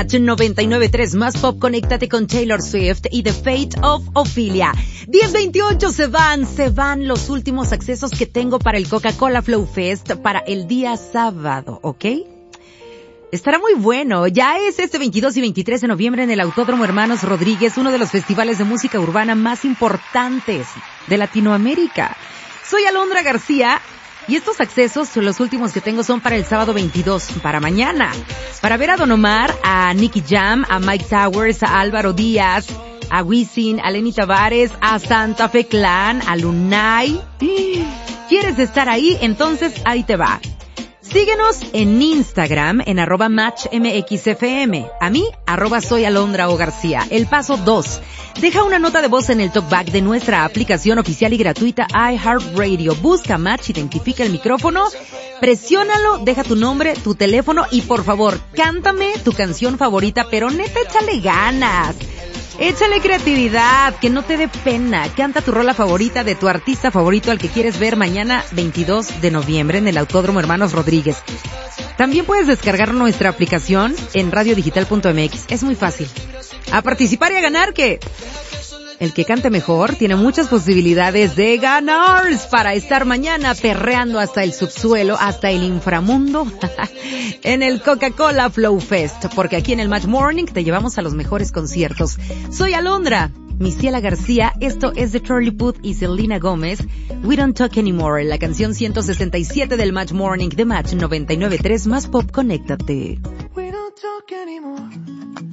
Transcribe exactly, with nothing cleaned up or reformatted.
Match noventa y nueve punto tres más pop, conéctate con Taylor Swift y The Fate of Ophelia. diez veintiocho se van, se van los últimos accesos que tengo para el Coca-Cola Flow Fest para el día sábado, ¿ok? Estará muy bueno. Ya es este veintidós y veintitrés de noviembre en el Autódromo Hermanos Rodríguez, uno de los festivales de música urbana más importantes de Latinoamérica. Soy Alondra García y estos accesos, los últimos que tengo, son para el sábado veintidós, para mañana. Para ver a Don Omar, a Nicky Jam, a Mike Towers, a Álvaro Díaz, a Wisin, a Lenny Tavares, a Santa Fe Clan, a Lunay. ¿Quieres estar ahí? Entonces ahí te va. Síguenos en Instagram en arroba matchmxfm. A mí, arroba soy Alondra O García. El paso dos. Deja una nota de voz en el talkback de nuestra aplicación oficial y gratuita iHeartRadio. Busca Match, identifica el micrófono, presiónalo, deja tu nombre, tu teléfono y por favor, cántame tu canción favorita, pero neta, échale ganas. Échale creatividad, que no te dé pena. Canta tu rola favorita de tu artista favorito al que quieres ver mañana veintidós de noviembre en el Autódromo Hermanos Rodríguez. También puedes descargar nuestra aplicación en radio digital punto m x. Es muy fácil. A participar y a ganar, que el que cante mejor tiene muchas posibilidades de ganar para estar mañana perreando hasta el subsuelo, hasta el inframundo en el Coca-Cola Flow Fest, porque aquí en el Match Morning te llevamos a los mejores conciertos. Soy Alondra, Misiela García, esto es de Charlie Puth y Selena Gómez, We Don't Talk Anymore, la canción ciento sesenta y siete del Match Morning de Match noventa y nueve punto tres más pop, conéctate. We don't talk anymore.